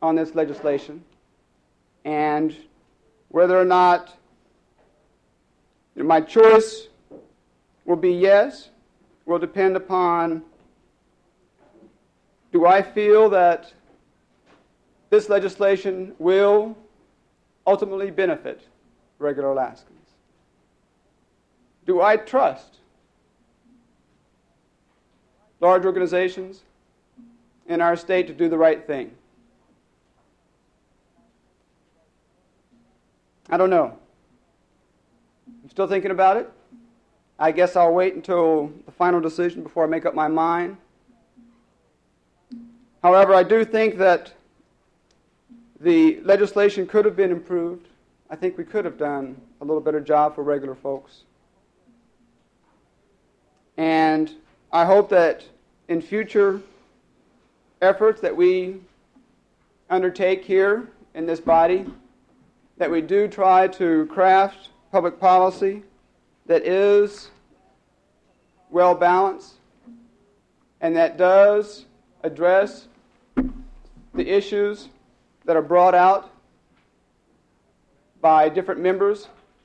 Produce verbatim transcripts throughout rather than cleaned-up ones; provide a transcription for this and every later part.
on this legislation, and whether or not my choice will be yes will depend upon, do I feel that this legislation will ultimately benefit regular Alaskans? Do I trust large organizations in our state to do the right thing? I don't know. I'm still thinking about it. I guess I'll wait until the final decision before I make up my mind. However, I do think that the legislation could have been improved. I think we could have done a little better job for regular folks. And I hope that in future efforts that we undertake here in this body, that we do try to craft public policy that is well balanced and that does address the issues that are brought out by different members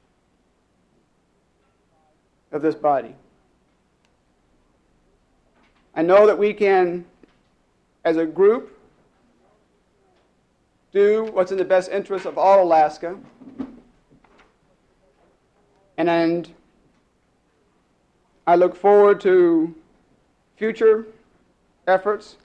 of this body. I know that we can, as a group, do what's in the best interest of all Alaska, and, and I look forward to future efforts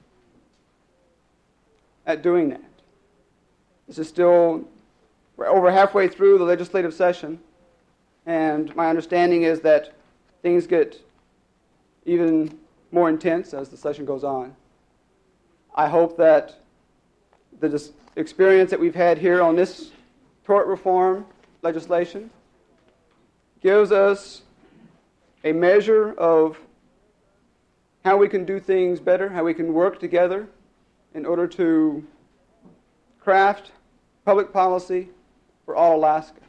at doing that. This is still, we're over halfway through the legislative session, and my understanding is that things get even more intense as the session goes on. I hope that the dis- experience that we've had here on this tort reform legislation gives us a measure of how we can do things better, how we can work together in order to craft public policy for all Alaska.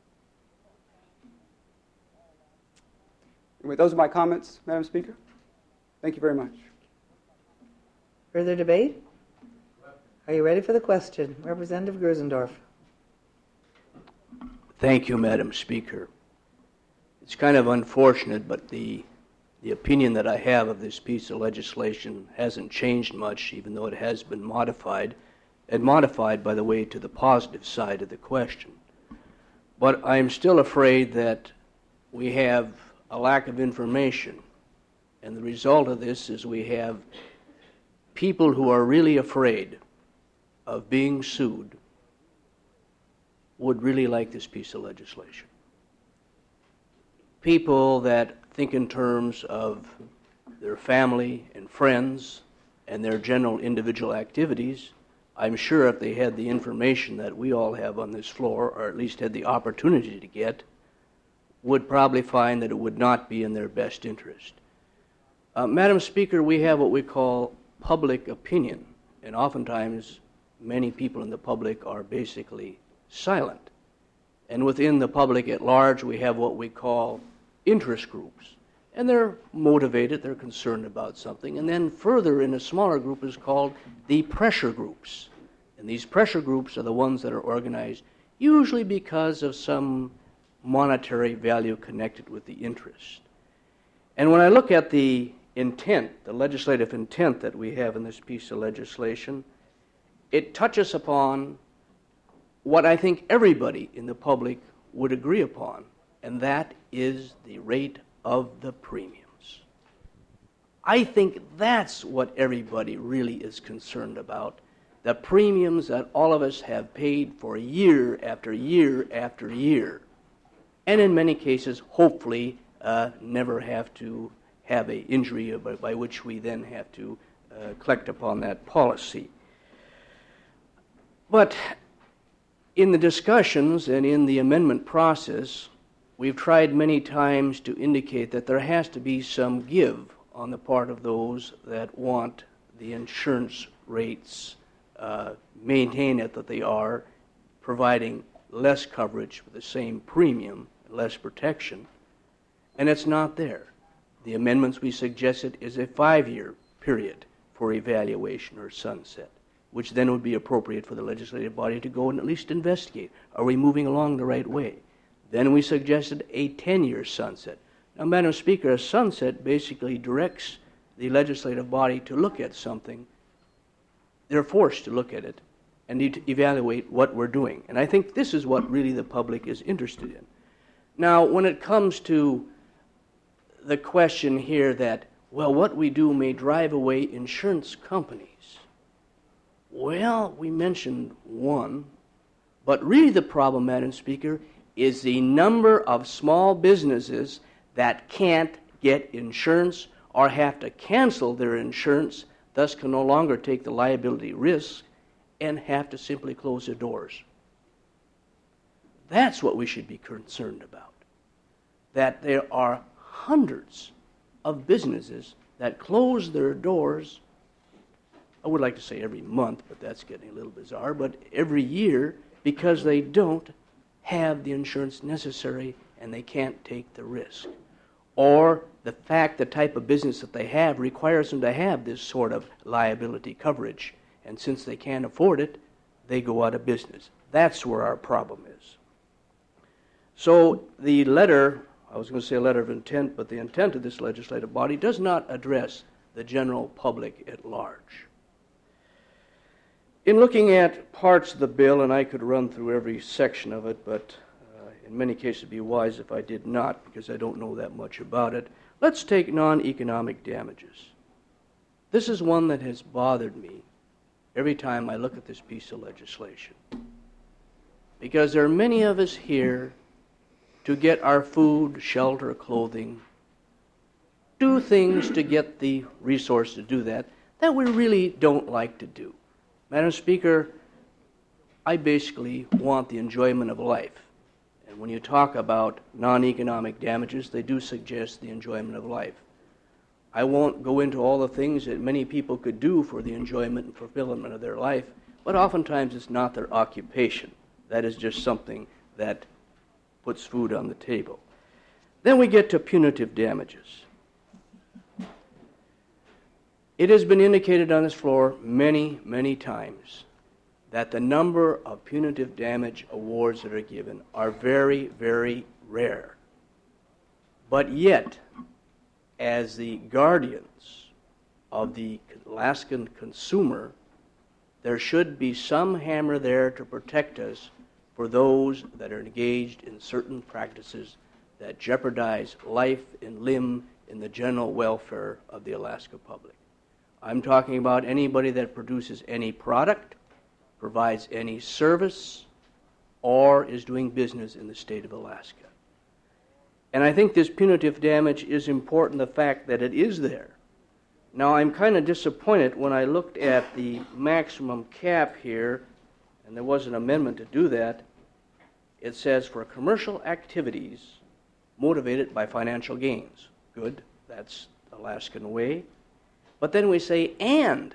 Anyway, those are my comments, Madam Speaker. Thank you very much. Further debate? Are you ready for the question? Representative Gersendorf. Thank you, Madam Speaker. It's kind of unfortunate, but the the opinion that I have of this piece of legislation hasn't changed much, even though it has been modified, and modified, by the way, to the positive side of the question. But I'm still afraid that we have a lack of information, and the result of this is we have people who are really afraid of being sued would really like this piece of legislation. People that think in terms of their family and friends and their general individual activities, I'm sure if they had the information that we all have on this floor, or at least had the opportunity to get, would probably find that it would not be in their best interest. Uh, Madam Speaker, we have what we call public opinion, and oftentimes many people in the public are basically silent. And within the public at large, we have what we call interest groups. And they're motivated, they're concerned about something. And then further in a smaller group is called the pressure groups. And these pressure groups are the ones that are organized usually because of some monetary value connected with the interest. And when I look at the intent, the legislative intent that we have in this piece of legislation, it touches upon what I think everybody in the public would agree upon, and that is the rate of the premiums. I think that's what everybody really is concerned about, the premiums that all of us have paid for year after year after year, and in many cases, hopefully, uh, never have to have an injury by, by which we then have to uh, collect upon that policy. But in the discussions and in the amendment process, we've tried many times to indicate that there has to be some give on the part of those that want the insurance rates uh, maintained at that they are, providing less coverage with the same premium, less protection, and it's not there. The amendments we suggested is a five-year period for evaluation or sunset. which then would be appropriate for the legislative body to go and at least investigate. Are we moving along the right way? Then we suggested a ten-year sunset. Now, Madam Speaker, a sunset basically directs the legislative body to look at something. They're forced to look at it and need to evaluate what we're doing. And I think this is what really the public is interested in. Now, when it comes to the question here that, well, what we do may drive away insurance companies. Well, we mentioned one, but really the problem, Madam Speaker, is the number of small businesses that can't get insurance or have to cancel their insurance, thus can no longer take the liability risk, and have to simply close their doors. That's what we should be concerned about. That there are hundreds of businesses that close their doors, I would like to say every month, but that's getting a little bizarre, but every year, because they don't have the insurance necessary and they can't take the risk. Or the fact the type of business that they have requires them to have this sort of liability coverage. And since they can't afford it, they go out of business. That's where our problem is. So the letter, I was going to say a letter of intent, but the intent of this legislative body does not address the general public at large. In looking at parts of the bill, and I could run through every section of it, but uh, in many cases it would be wise if I did not, because I don't know that much about it. Let's take non-economic damages. This is one that has bothered me every time I look at this piece of legislation. Because there are many of us here to get our food, shelter, clothing, do things to get the resource to do that, that we really don't like to do. Madam Speaker, I basically want the enjoyment of life. And when you talk about non-economic damages, they do suggest the enjoyment of life. I won't go into all the things that many people could do for the enjoyment and fulfillment of their life, but oftentimes it's not their occupation. That is just something that puts food on the table. Then we get to punitive damages. It has been indicated on this floor many, many times that the number of punitive damage awards that are given are very, very rare. But yet, as the guardians of the Alaskan consumer, there should be some hammer there to protect us for those that are engaged in certain practices that jeopardize life and limb in the general welfare of the Alaska public. I'm talking about anybody that produces any product, provides any service, or is doing business in the state of Alaska. And I think this punitive damage is important, the fact that it is there. Now, I'm kind of disappointed when I looked at the maximum cap here, and there was an amendment to do that. It says for commercial activities motivated by financial gains. Good, that's Alaskan way. But then we say, and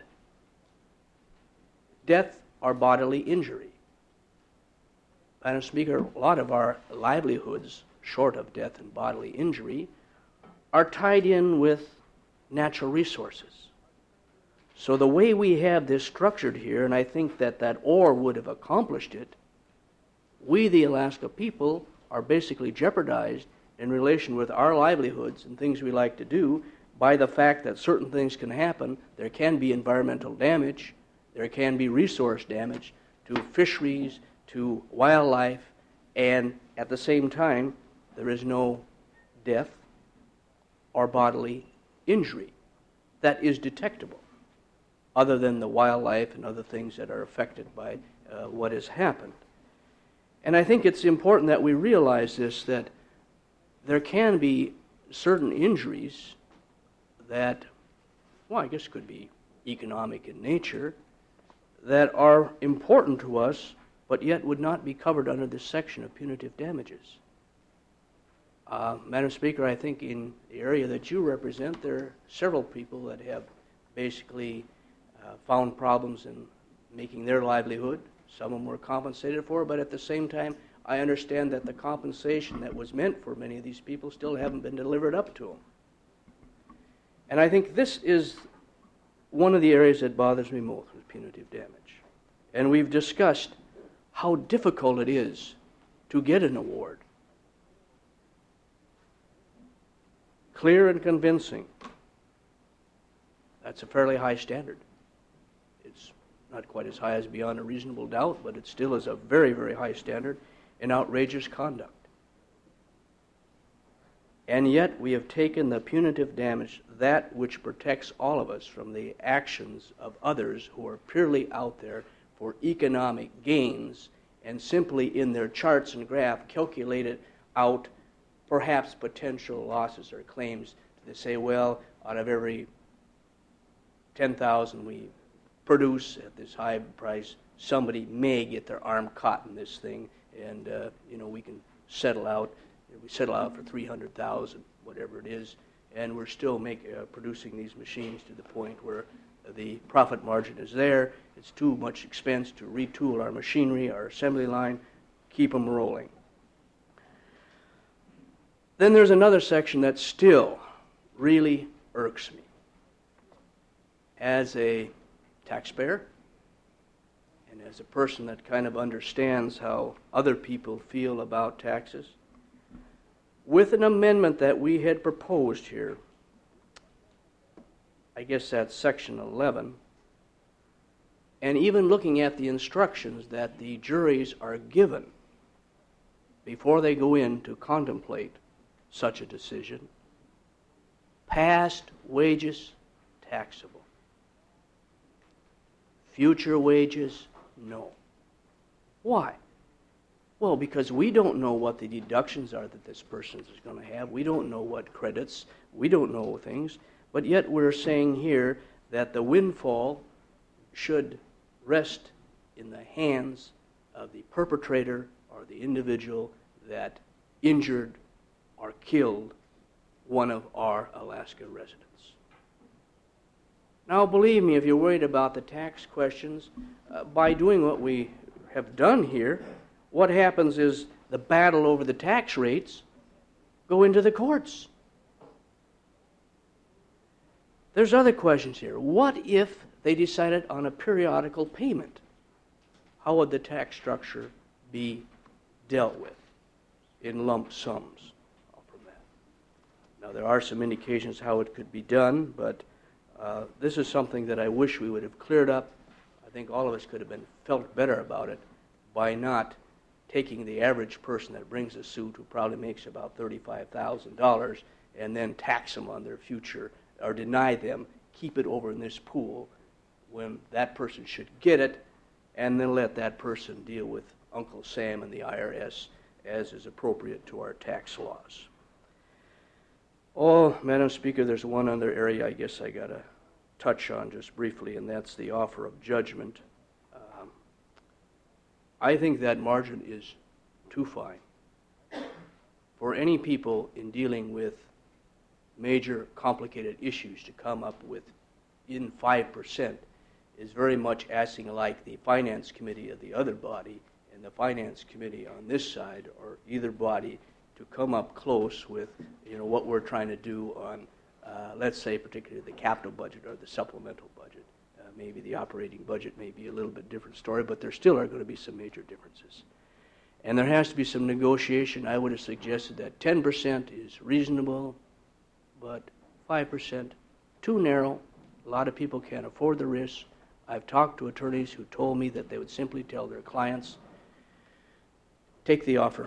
death or bodily injury. Madam Speaker, a lot of our livelihoods, short of death and bodily injury, are tied in with natural resources. So the way we have this structured here, and I think that that or would have accomplished it, we, the Alaska people, are basically jeopardized in relation with our livelihoods and things we like to do by the fact that certain things can happen. There can be environmental damage, there can be resource damage to fisheries, to wildlife, and at the same time, there is no death or bodily injury that is detectable, other than the wildlife and other things that are affected by uh, what has happened. And I think it's important that we realize this, that there can be certain injuries that, well, I guess could be economic in nature, that are important to us, but yet would not be covered under this section of punitive damages. Uh, Madam Speaker, I think in the area that you represent, there are several people that have basically uh, found problems in making their livelihood. Some of them were compensated for, but at the same time, I understand that the compensation that was meant for many of these people still haven't been delivered up to them. And I think this is one of the areas that bothers me most was punitive damage. And we've discussed how difficult it is to get an award. Clear and convincing. That's a fairly high standard. It's not quite as high as beyond a reasonable doubt, but it still is a very, very high standard in outrageous conduct. And yet we have taken the punitive damage, that which protects all of us from the actions of others who are purely out there for economic gains, and simply in their charts and graph calculated out perhaps potential losses or claims. They say, well, out of every ten thousand we produce at this high price, somebody may get their arm caught in this thing, and uh, you know, we can settle out. We settle out for three hundred thousand, whatever it is, and we're still make, uh, producing these machines to the point where the profit margin is there. It's too much expense to retool our machinery, our assembly line, keep them rolling. Then there's another section that still really irks me. As a taxpayer and as a person that kind of understands how other people feel about taxes, with an amendment that we had proposed here, I guess that's section eleven, and even looking at the instructions that the juries are given before they go in to contemplate such a decision, past wages taxable. Future wages, no. Why? Well, because we don't know what the deductions are that this person is going to have. We don't know what credits. We don't know things. But yet we're saying here that the windfall should rest in the hands of the perpetrator or the individual that injured or killed one of our Alaska residents. Now, believe me, if you're worried about the tax questions, uh, by doing what we have done here, what happens is the battle over the tax rates go into the courts. There's other questions here. What if they decided on a periodical payment? How would the tax structure be dealt with in lump sums from that? Now, there are some indications how it could be done, but uh, this is something that I wish we would have cleared up. I think all of us could have been felt better about it by not taking the average person that brings a suit, who probably makes about thirty-five thousand dollars, and then tax them on their future or deny them, keep it over in this pool when that person should get it, and then let that person deal with Uncle Sam and the I R S as is appropriate to our tax laws. Oh, Madam Speaker, there's one other area I guess I got to touch on just briefly, and that's the offer of judgment. Um, I think that margin is too fine for any people in dealing with major complicated issues to come up with in five percent is very much acting like the finance committee of the other body and the finance committee on this side, or either body, to come up close with, you know, what we're trying to do on, uh, let's say, particularly the capital budget or the supplemental budget. Uh, maybe the operating budget may be a little bit different story, but there still are going to be some major differences. And there has to be some negotiation. I would have suggested that ten percent is reasonable, but five percent, too narrow. A lot of people can't afford the risk. I've talked to attorneys who told me that they would simply tell their clients, take the offer.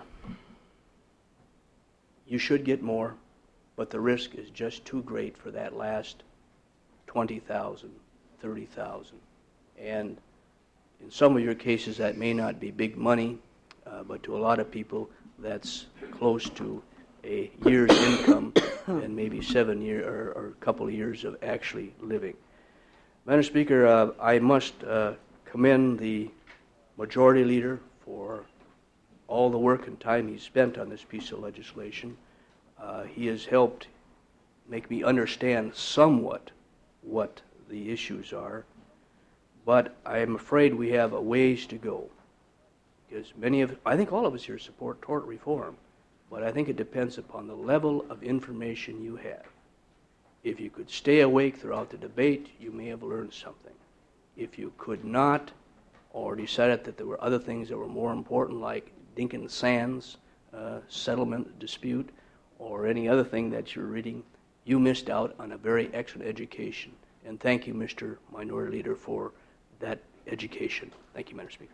You should get more, but the risk is just too great for that last twenty thousand, thirty thousand. And in some of your cases, that may not be big money, uh, but to a lot of people, that's close to a year's income and maybe seven year or, or a couple of years of actually living. Madam Speaker, uh, I must uh, commend the majority leader for all the work and time he's spent on this piece of legislation. Uh, he has helped make me understand somewhat what the issues are, but I am afraid we have a ways to go, because many of, I think all of us here support tort reform, but I think it depends upon the level of information you have. If you could stay awake throughout the debate, you may have learned something. If you could not, or decided that there were other things that were more important, like Dinkins Sands uh, settlement dispute, or any other thing that you're reading, you missed out on a very excellent education. And thank you, Mister Minority Leader, for that education. Thank you, Madam Speaker.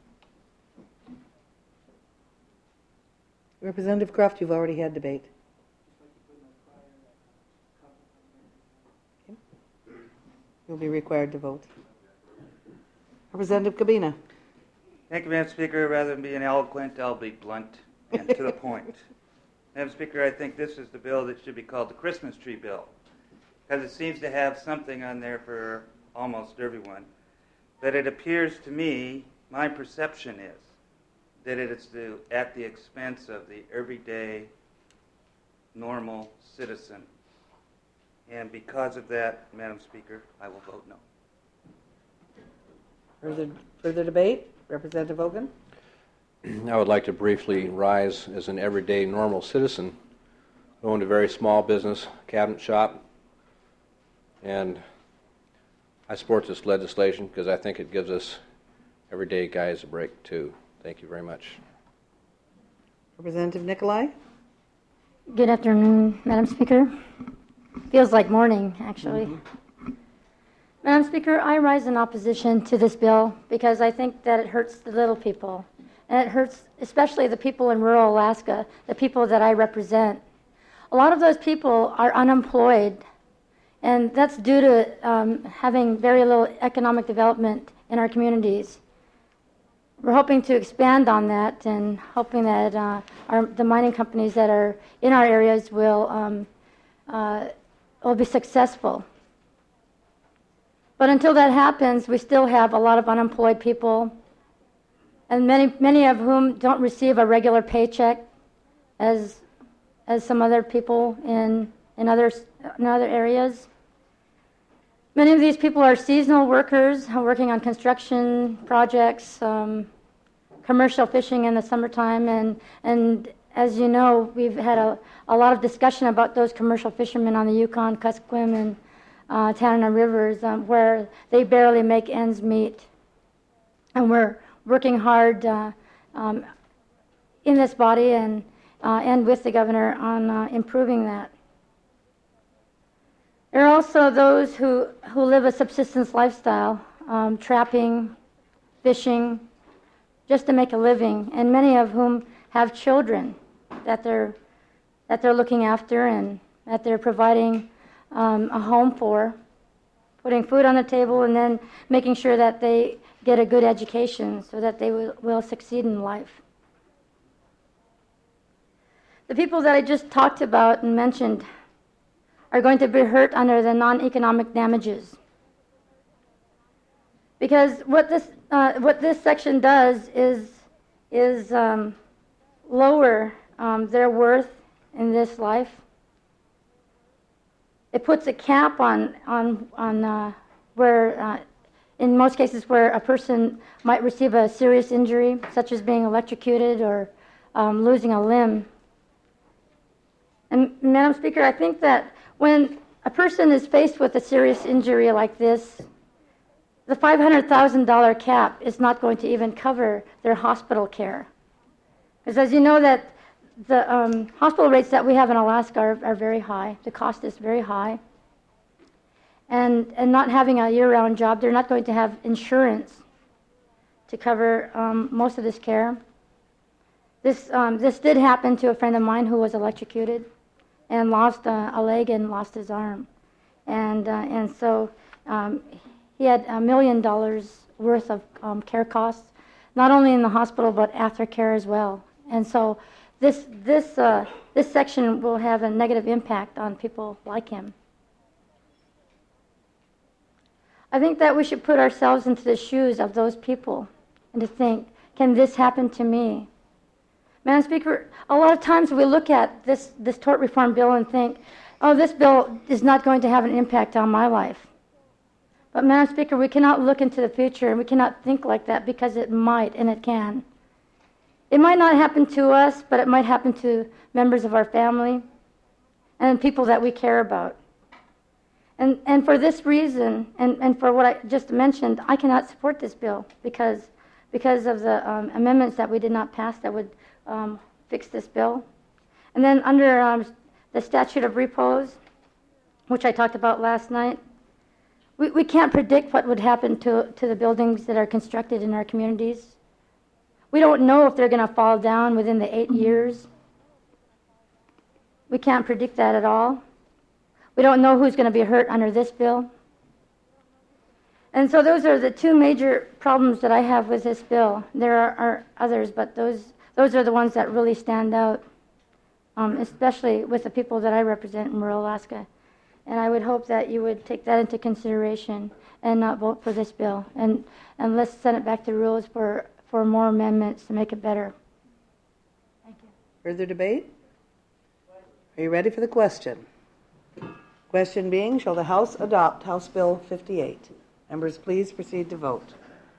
Representative Croft, you've already had debate. Okay. You'll be required to vote. Representative Cabina. Thank you, Madam Speaker. Rather than being eloquent, I'll be blunt and to the point. Madam Speaker, I think this is the bill that should be called the Christmas tree bill, because it seems to have something on there for almost everyone. But it appears to me, my perception is, that it is the, at the expense of the everyday, normal citizen. And because of that, Madam Speaker, I will vote no. Further, further debate? Representative Hogan? I would like to briefly rise as an everyday normal citizen who owned a very small business, cabinet shop, and I support this legislation because I think it gives us everyday guys a break too. Thank you very much. Representative Nicolai? Good afternoon, Madam Speaker. Feels like morning, actually. Mm-hmm. Madam Speaker, I rise in opposition to this bill because I think that it hurts the little people. And it hurts especially the people in rural Alaska, the people that I represent. A lot of those people are unemployed, and that's due to um, having very little economic development in our communities. We're hoping to expand on that and hoping that uh, our, the mining companies that are in our areas will, um, uh, will be successful. But until that happens, we still have a lot of unemployed people, and many, many of whom don't receive a regular paycheck as, as some other people in, in, other, in other areas. Many of these people are seasonal workers working on construction projects, um, commercial fishing in the summertime, and, and as you know, we've had a, a lot of discussion about those commercial fishermen on the Yukon, Kuskokwim, and uh, Tanana rivers, um, where they barely make ends meet. And we're working hard uh, um, in this body and, uh, and with the governor on uh, improving that. There are also those who, who live a subsistence lifestyle, um, trapping, fishing, just to make a living, and many of whom have children that they're, that they're looking after and that they're providing um, a home for, putting food on the table, and then making sure that they get a good education so that they will, will succeed in life. The people that I just talked about and mentioned are going to be hurt under the non-economic damages. Because what this, uh, what this section does is, is um, lower um, their worth in this life. It puts a cap on, on, on uh, where, uh, in most cases, where a person might receive a serious injury, such as being electrocuted or um, losing a limb. And Madam Speaker, I think that when a person is faced with a serious injury like this, the five hundred thousand dollars cap is not going to even cover their hospital care. Because as you know, that the um, hospital rates that we have in Alaska are, are very high. The cost is very high. And, and not having a year-round job, they're not going to have insurance to cover um, most of this care. This, um, this did happen to a friend of mine who was electrocuted and lost uh, a leg and lost his arm. And, uh, and so um, he had a million dollars worth of um, care costs, not only in the hospital but aftercare as well. And so this, this, uh, this section will have a negative impact on people like him. I think that we should put ourselves into the shoes of those people and to think, can this happen to me? Madam Speaker, a lot of times we look at this, this tort reform bill and think, oh, this bill is not going to have an impact on my life. But Madam Speaker, we cannot look into the future and we cannot think like that, because it might and it can. It might not happen to us, but it might happen to members of our family and people that we care about. And, and for this reason, and, and for what I just mentioned, I cannot support this bill because, because of the um, amendments that we did not pass that would um, fix this bill. And then under um, the statute of repose, which I talked about last night, we, we can't predict what would happen to, to the buildings that are constructed in our communities. We don't know if they're going to fall down within the eight years. We can't predict that at all. We don't know who's going to be hurt under this bill. And so those are the two major problems that I have with this bill. There are, are others, but those, those are the ones that really stand out, um, especially with the people that I represent in rural Alaska. And I would hope that you would take that into consideration and not vote for this bill. And, and let's send it back to rules for, for more amendments to make it better. Thank you. Further debate? Are you ready for the question? Question being, shall the House adopt House Bill fifty-eight? Members, please proceed to vote.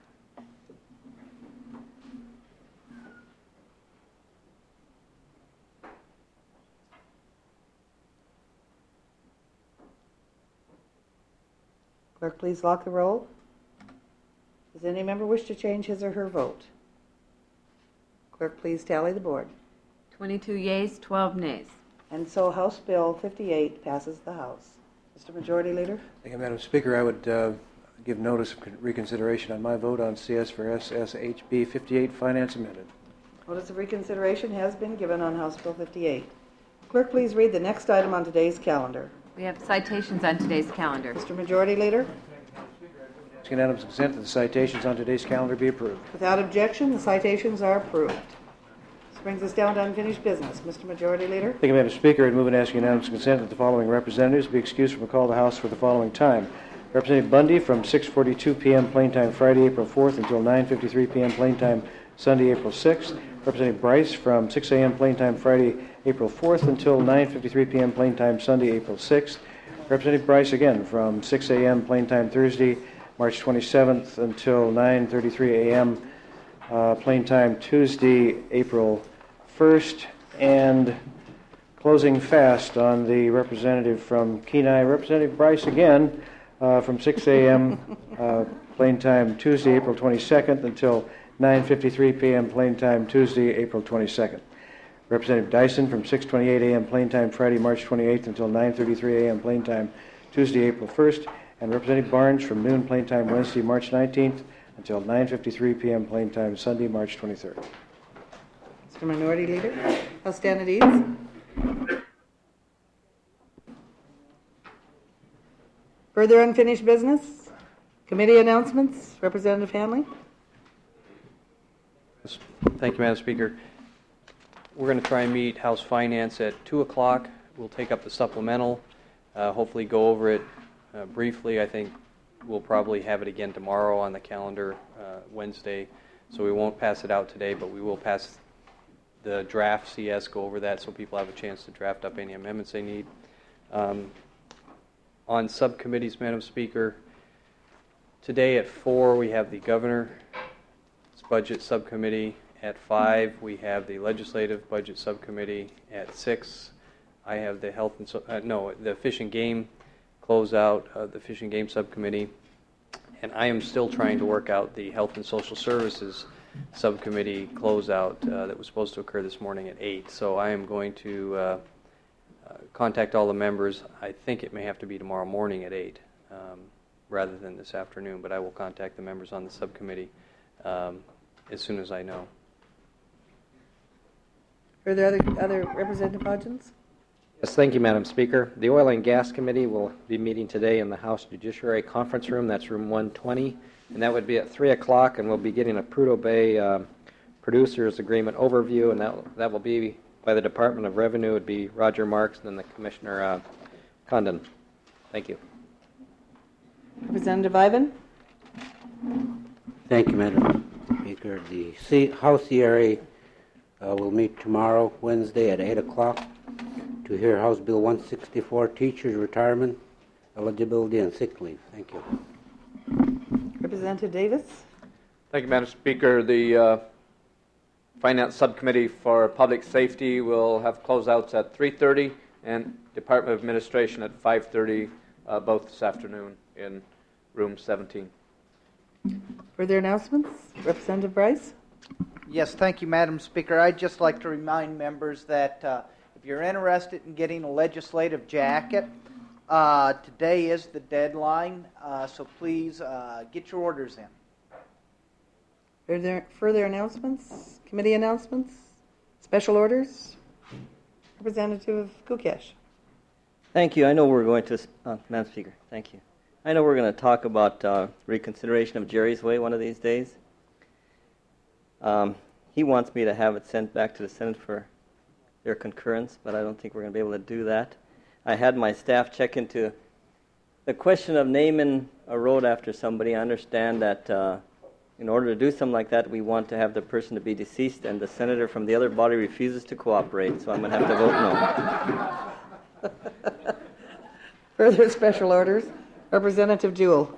Clerk, please lock the roll. Does any member wish to change his or her vote? Clerk, please tally the board. twenty-two yeas, twelve nays. And so House Bill fifty-eight passes the House. Mister Majority Leader? Thank you, Madam Speaker. I would uh, give notice of reconsideration on my vote on C S for S S H B fifty-eight, Finance Amended. Notice of reconsideration has been given on House Bill fifty-eight. Clerk, please read the next item on today's calendar. We have citations on today's calendar. Mister Majority Leader? Ask unanimous consent that the citations on today's calendar be approved. Without objection, the citations are approved. This brings us down to unfinished business. Mister Majority Leader? Thank you, Madam Speaker. I'd move and ask unanimous consent that the following representatives be excused from a call to the House for the following time. Representative Bundy from six forty-two p.m. plain time Friday, April fourth until nine fifty-three p.m. plain time Sunday, April sixth. Representative Bryce from six a.m. plain time Friday, April fourth until nine fifty-three p.m. plain time Sunday, April sixth. Representative Bryce again from six a.m. plain time Thursday, March twenty-seventh until nine thirty-three a.m. Uh, plain time Tuesday, April first, and closing fast on the representative from Kenai, Representative Bryce again uh, from six a.m. uh, plain time Tuesday, April twenty-second until nine fifty-three p.m. plain time Tuesday, April twenty-second. Representative Dyson from six twenty-eight a.m. plain time Friday, March twenty-eighth until nine thirty-three a.m. plain time Tuesday, April first, and Representative Barnes from noon plain time Wednesday, March nineteenth until nine fifty-three p.m. plain time Sunday, March twenty-third. Mister Minority Leader? House stand at ease. Further unfinished business? Committee announcements? Representative Hanley? Thank you, Madam Speaker. We're going to try and meet House Finance at two o'clock. We'll take up the supplemental, uh, hopefully go over it uh, briefly. I think we'll probably have it again tomorrow on the calendar, uh, Wednesday, so we won't pass it out today, but we will pass the draft C S, go over that so people have a chance to draft up any amendments they need. Um, on subcommittees, Madam Speaker, today at four we have the Governor's Budget Subcommittee. At five, we have the Legislative Budget Subcommittee. At six, I have the Health and so, uh, no, the Fish and Game closeout, uh, the Fish and Game Subcommittee. And I am still trying to work out the Health and Social Services Subcommittee closeout uh, that was supposed to occur this morning at eight. So I am going to uh, uh, contact all the members. I think it may have to be tomorrow morning at eight um, rather than this afternoon, but I will contact the members on the subcommittee um, as soon as I know. Are there other, other Representative Hodgins? Yes, thank you, Madam Speaker. The Oil and Gas Committee will be meeting today in the House Judiciary Conference Room. That's room one twenty, and that would be at three o'clock, and we'll be getting a Prudhoe Bay uh, Producers Agreement overview, and that, that will be by the Department of Revenue. It would be Roger Marks and then the Commissioner uh, Condon. Thank you. Representative Ivan? Thank you, Madam Speaker. The C- House C R A uh, will meet tomorrow, Wednesday, at eight o'clock to hear House Bill one sixty-four, Teachers' Retirement, Eligibility, and Sick Leave. Thank you. Representative Davis? Thank you, Madam Speaker. The uh, Finance Subcommittee for Public Safety will have closeouts at three thirty and Department of Administration at five thirty uh, both this afternoon in room seventeen. Further announcements? Representative Bryce? Yes, thank you, Madam Speaker. I'd just like to remind members that uh, if you're interested in getting a legislative jacket, uh, today is the deadline, uh, so please uh, get your orders in. Are there further announcements? Committee announcements? Special orders? Representative Kukesh. Thank you. I know we're going to, uh, Madam Speaker, thank you. I know we're going to talk about uh, reconsideration of Jerry's Way one of these days. Um, he wants me to have it sent back to the Senate for their concurrence, but I don't think we're going to be able to do that. I had my staff check into the question of naming a road after somebody. I understand that uh, in order to do something like that, we want to have the person to be deceased, and the senator from the other body refuses to cooperate, so I'm going to have to vote no. Further special orders? Representative Jewell.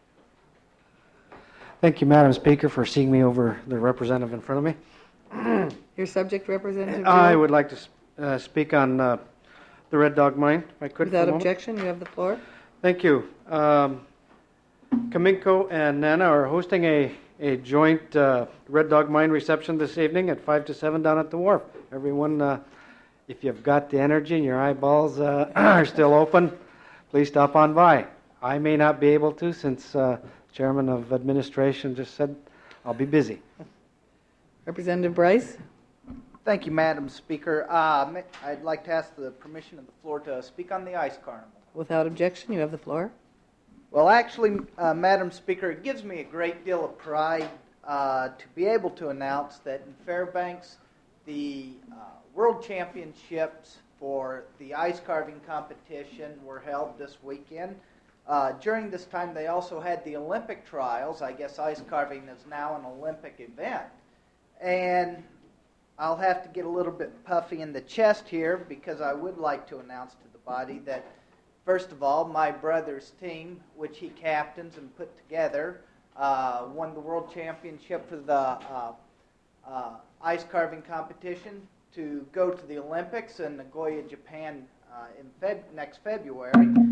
Thank you, Madam Speaker, for seeing me over the representative in front of me. Your subject, Representative Jewell? I would like to uh, speak on uh, the Red Dog Mine, if I could. Without objection, you have the floor. Thank you. Um, Kaminko and Nana are hosting a, a joint uh, Red Dog Mine reception this evening at five to seven down at the wharf. Everyone, uh, if you've got the energy and your eyeballs uh, are still open, please stop on by. I may not be able to, since uh, Chairman of Administration just said I'll be busy. Representative Bryce. Thank you, Madam Speaker. Uh, I'd like to ask the permission of the floor to speak on the Ice Carnival. Without objection, you have the floor. Well, actually, uh, Madam Speaker, it gives me a great deal of pride uh, to be able to announce that in Fairbanks, the uh, World Championships for the ice carving competition were held this weekend. Uh, during this time, they also had the Olympic trials. I guess ice carving is now an Olympic event. And I'll have to get a little bit puffy in the chest here because I would like to announce to the body that, first of all, my brother's team, which he captains and put together, uh, won the World Championship for the uh, uh, ice carving competition to go to the Olympics in Nagoya, Japan uh, in Feb- next February.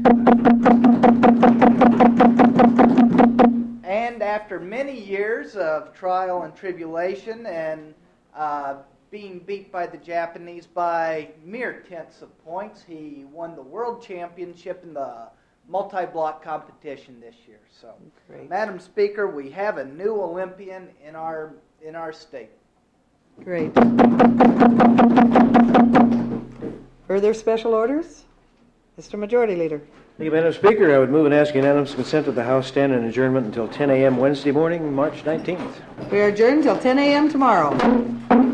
And after many years of trial and tribulation and uh, being beat by the Japanese by mere tenths of points, he won the World Championship in the multi-block competition this year. So, Great. Madam Speaker, we have a new Olympian in our in our state. Great. Further special orders? Mister Majority Leader. Thank you, Madam Speaker. I would move and ask unanimous consent of the House stand in adjournment until ten a.m. Wednesday morning, March nineteenth. We are adjourned until ten a.m. tomorrow.